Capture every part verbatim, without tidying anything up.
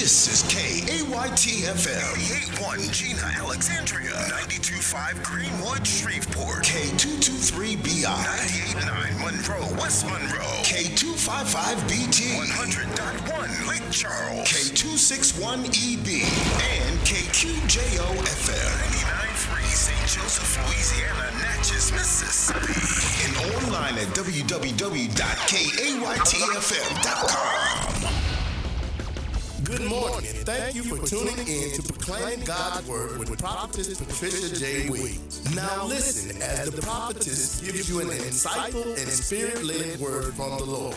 This is K A Y T F M. eighty-eight point one Gina, Alexandria. ninety-two point five Greenwood, Shreveport. K two two three B I. ninety-eight point nine Monroe, West Monroe. K two five five B T. one hundred point one Lake Charles. K two six one E B. And K Q J O F M. ninety-nine point three Saint Joseph, Louisiana, Natchez, Mississippi. And online at w w w dot k a y t f m dot com. Good morning, and thank you for tuning in to Proclaiming God's Word with Prophetess Patricia J. Williams. Now listen as the prophetess gives you an insightful and spirit-led word from the Lord.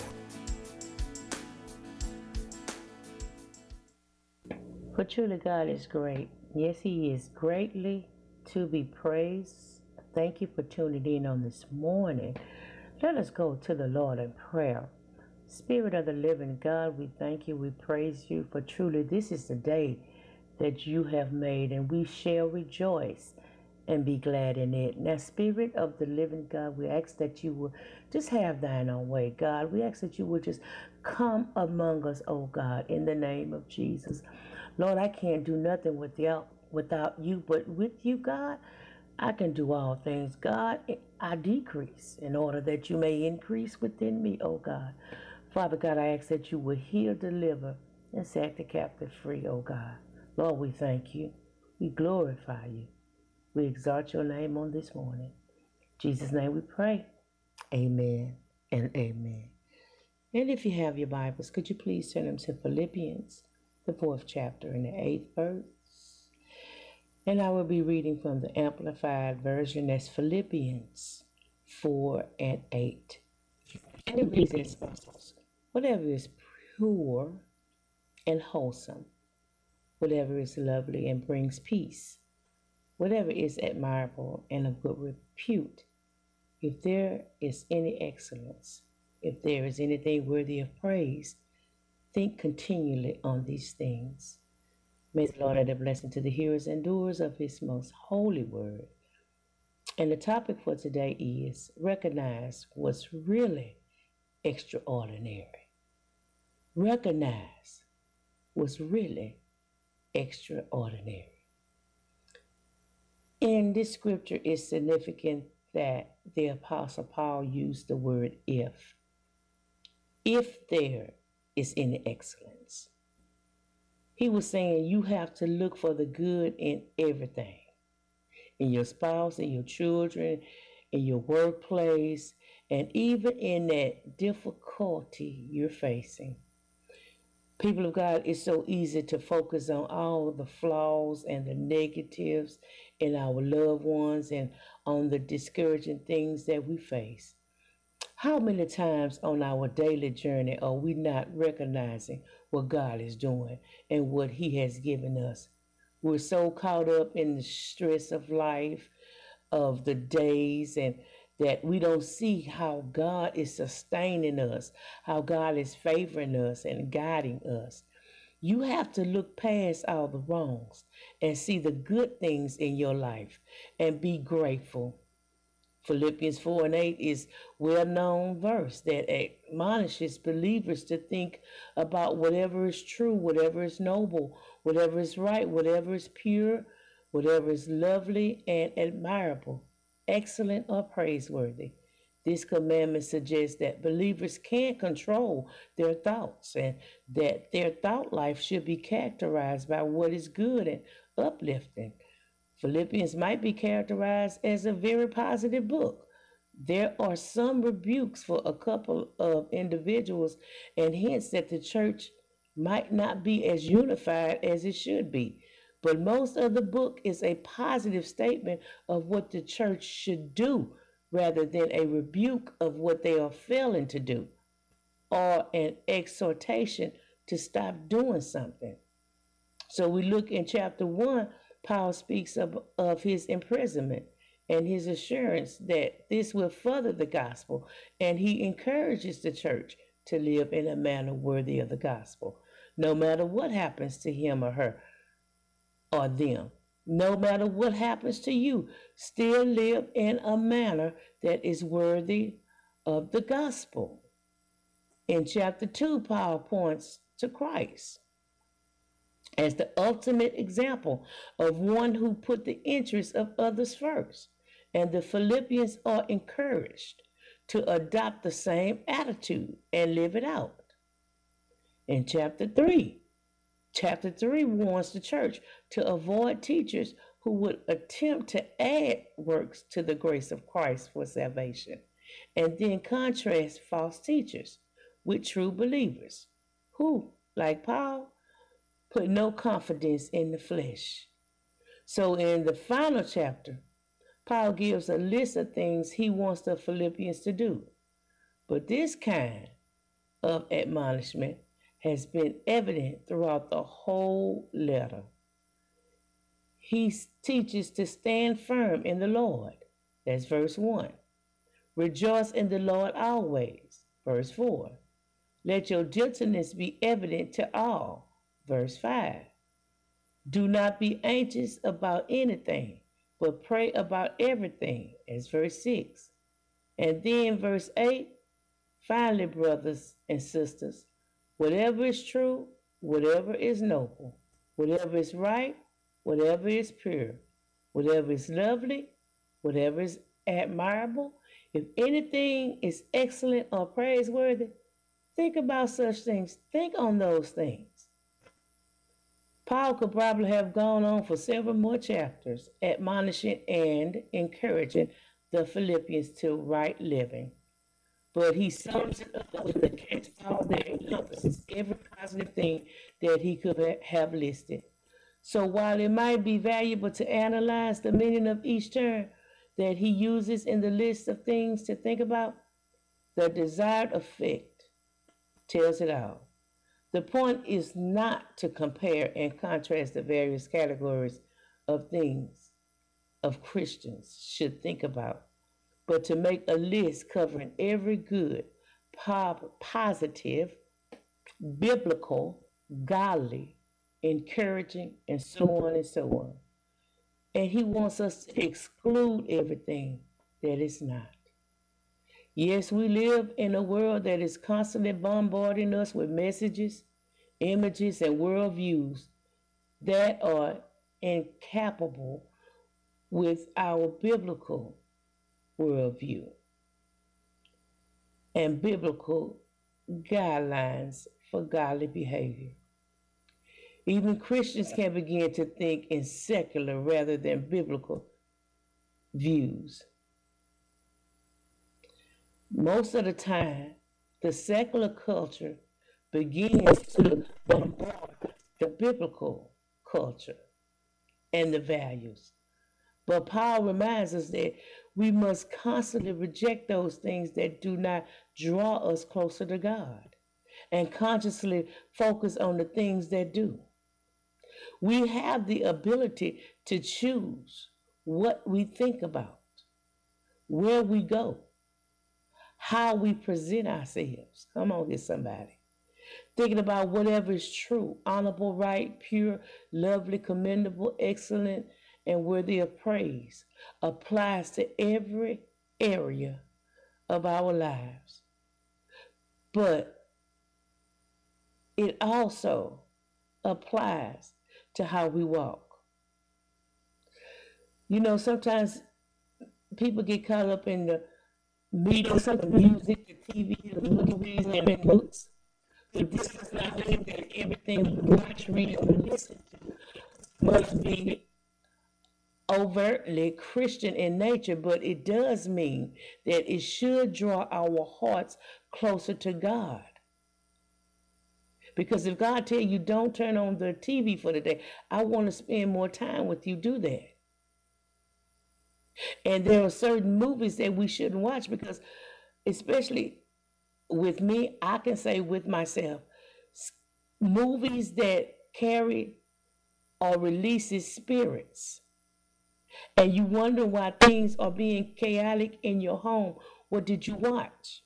For truly God is great. Yes, He is greatly to be praised. Thank you for tuning in on this morning. Let us go to the Lord in prayer. Spirit of the living God, we thank you, we praise you, for truly this is the day that you have made, and we shall rejoice and be glad in it. Now, Spirit of the living God, we ask that you will just have thine own way, God. We ask that you will just come among us, oh God, in the name of Jesus. Lord, I can't do nothing without, without you, but with you, God, I can do all things. God, I decrease in order that you may increase within me, oh God. Father God, I ask that you will heal, deliver, and set the captive free, oh God. Lord, we thank you. We glorify you. We exalt your name on this morning. In Jesus' name we pray. Amen and amen. And if you have your Bibles, could you please turn them to Philippians, the fourth chapter and the eighth verse? And I will be reading from the Amplified Version. That's Philippians four and eight. And it reads as follows. Whatever is pure and wholesome, whatever is lovely and brings peace, whatever is admirable and of good repute, if there is any excellence, if there is anything worthy of praise, think continually on these things. May the Lord add a blessing to the hearers and doers of his most holy word. And the topic for today is recognize what's really extraordinary. Recognize what's really extraordinary. In this scripture, it's significant that the Apostle Paul used the word if. If there is any excellence. He was saying you have to look for the good in everything. In your spouse, in your children, in your workplace, and even in that difficulty you're facing. People of God, it's so easy to focus on all the flaws and the negatives in our loved ones and on the discouraging things that we face. How many times on our daily journey are we not recognizing what God is doing and what He has given us? We're so caught up in the stress of life, of the days, and that we don't see how God is sustaining us, how God is favoring us and guiding us. You have to look past all the wrongs and see the good things in your life and be grateful. Philippians four and eight is a well-known verse that admonishes believers to think about whatever is true, whatever is noble, whatever is right, whatever is pure, whatever is lovely and admirable, excellent or praiseworthy. This commandment suggests that believers can control their thoughts and that their thought life should be characterized by what is good and uplifting. Philippians might be characterized as a very positive book. There are some rebukes for a couple of individuals and hints that the church might not be as unified as it should be. But most of the book is a positive statement of what the church should do rather than a rebuke of what they are failing to do or an exhortation to stop doing something. So we look in chapter one, Paul speaks of, of his imprisonment and his assurance that this will further the gospel, and he encourages the church to live in a manner worthy of the gospel, no matter what happens to him or her or them. No matter what happens to you, still live in a manner that is worthy of the gospel. In chapter two, Paul points to Christ. as the ultimate example of one who put the interests of others first. And the Philippians are encouraged to adopt the same attitude and live it out. In chapter three, chapter three warns the church to avoid teachers who would attempt to add works to the grace of Christ for salvation, and then contrast false teachers with true believers who, like Paul, put no confidence in the flesh. So in the final chapter, Paul gives a list of things he wants the Philippians to do. But this kind of admonishment has been evident throughout the whole letter. He teaches to stand firm in the Lord. That's verse one. Rejoice in the Lord always. Verse four. Let your gentleness be evident to all. Verse five. Do not be anxious about anything, but pray about everything. As verse six. And then verse eight. Finally, brothers and sisters, whatever is true, whatever is noble, whatever is right, whatever is pure, whatever is lovely, whatever is admirable, if anything is excellent or praiseworthy, think about such things. Think on those things. Paul could probably have gone on for several more chapters, admonishing and encouraging the Philippians to right living. But he sums it up with a catch-all that encompasses every positive thing that he could have listed. So while it might be valuable to analyze the meaning of each term that he uses in the list of things to think about, the desired effect tells it all. The point is not to compare and contrast the various categories of things of Christians should think about, but to make a list covering every good, positive, biblical, godly, encouraging, and so on and so on. And he wants us to exclude everything that is not. Yes, we live in a world that is constantly bombarding us with messages, images, and worldviews that are incompatible with our biblical worldview and biblical guidelines for godly behavior. Even Christians can begin to think in secular rather than biblical views. Most of the time, the secular culture begins to bombard the biblical culture and the values. But Paul reminds us that we must constantly reject those things that do not draw us closer to God and consciously focus on the things that do. We have the ability to choose what we think about, where we go, how we present ourselves. Come on, get somebody. Thinking about whatever is true, honorable, right, pure, lovely, commendable, excellent, and worthy of praise applies to every area of our lives. But it also applies to how we walk. You know, sometimes people get caught up in the media, the music, the T V, the movies, and the books. But this does not mean that everything we watch, read, or listen to must be overtly Christian in nature, but it does mean that it should draw our hearts closer to God. Because if God tells you don't turn on the T V for the day, I want to spend more time with you, do that. And there are certain movies that we shouldn't watch because, especially with me, I can say with myself, movies that carry or releases spirits, and you wonder why things are being chaotic in your home. What did you watch?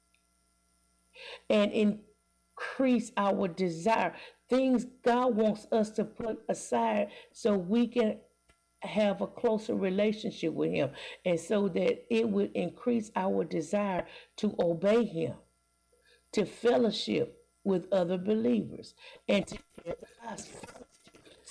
And increase our desire. Things God wants us to put aside so we can have a closer relationship with Him, and so that it would increase our desire to obey Him, to fellowship with other believers, and to share the gospel.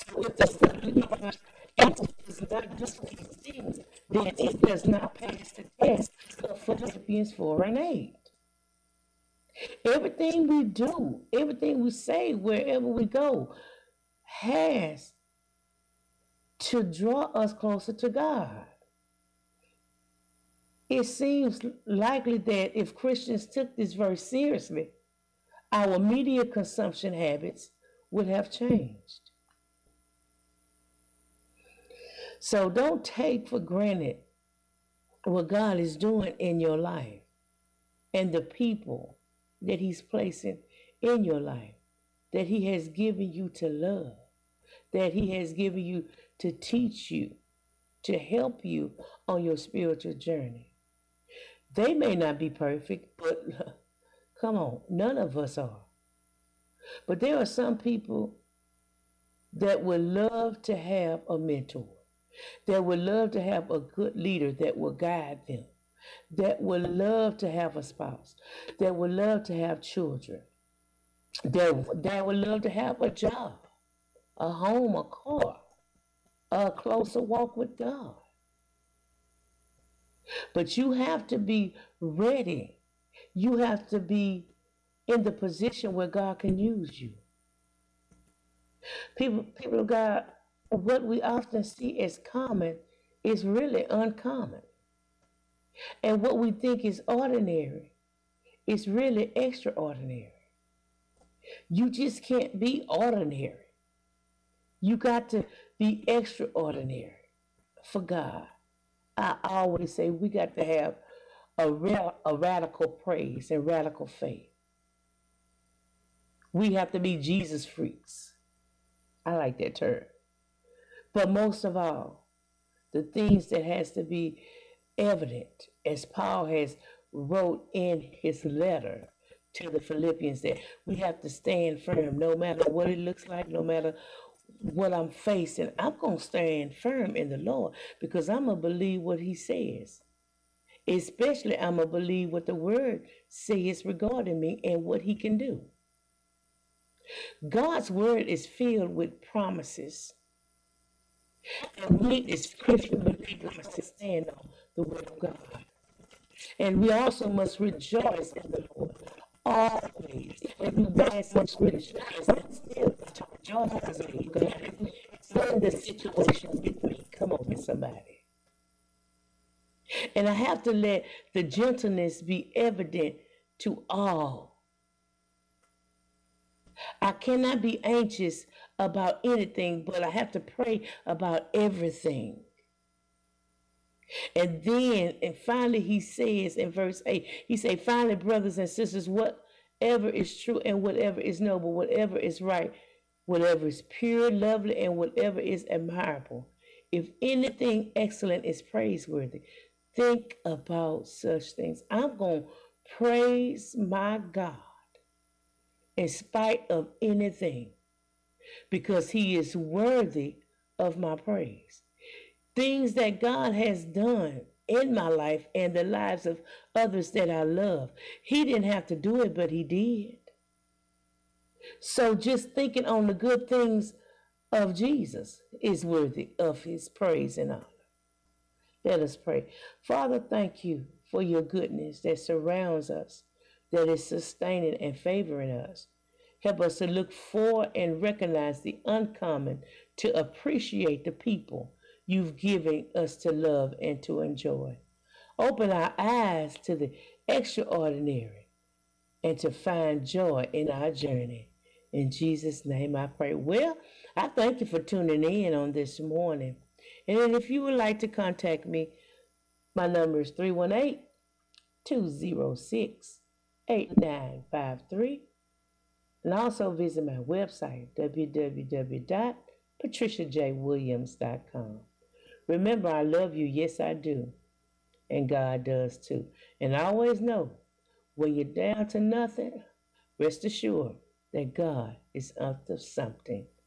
If the universe does not do these things, then it does not pass the test of Philippians four and eight. Everything we do, everything we say, wherever we go, has to draw us closer to God. It seems likely that if Christians took this verse seriously, our media consumption habits would have changed. So don't take for granted what God is doing in your life and the people that He's placing in your life, that He has given you to love, that He has given you to teach you, to help you on your spiritual journey. They may not be perfect, but come on, none of us are. But there are some people that would love to have a mentor, that would love to have a good leader that will guide them, that would love to have a spouse, that would love to have children, that, that would love to have a job, a home, a car, a closer walk with God. But you have to be ready. You have to be in the position where God can use you. People, people of God, what we often see as common is really uncommon. And what we think is ordinary is really extraordinary. You just can't be ordinary. You got to be extraordinary for God. I always say we got to have a, real, a radical praise and radical faith. We have to be Jesus freaks. I like that term. But most of all, the things that has to be evident, as Paul has wrote in his letter to the Philippians, that we have to stand firm no matter what it looks like, no matter what I'm facing. I'm going to stand firm in the Lord because I'm going to believe what He says. Especially, I'm going to believe what the Word says regarding me and what He can do. God's Word is filled with promises. And we as Christian people must stand on the Word of God. And we also must rejoice in the Lord always. And we bad some scripture and still to rejoice because of God. In the situation with me. Come on, somebody. And I have to let the gentleness be evident to all. I cannot be anxious about anything, but I have to pray about everything. And then, and finally, he says in verse eight, he says, finally, brothers and sisters, whatever is true and whatever is noble, whatever is right, whatever is pure, lovely, and whatever is admirable, if anything excellent is praiseworthy, think about such things. I'm going to praise my God in spite of anything because He is worthy of my praise. Things that God has done in my life and the lives of others that I love. He didn't have to do it, but He did. So just thinking on the good things of Jesus is worthy of His praise and honor. Let us pray. Father, thank You for Your goodness that surrounds us, that is sustaining and favoring us. Help us to look for and recognize the uncommon, to appreciate the people You've given us to love and to enjoy. Open our eyes to the extraordinary and to find joy in our journey. In Jesus' name I pray. Well, I thank you for tuning in on this morning. And then if you would like to contact me, my number is three one eight, two zero six, eight nine five three. And also visit my website, w w w dot patricia j williams dot com. Remember, I love you. Yes, I do. And God does too. And I always know when you're down to nothing, rest assured that God is up to something.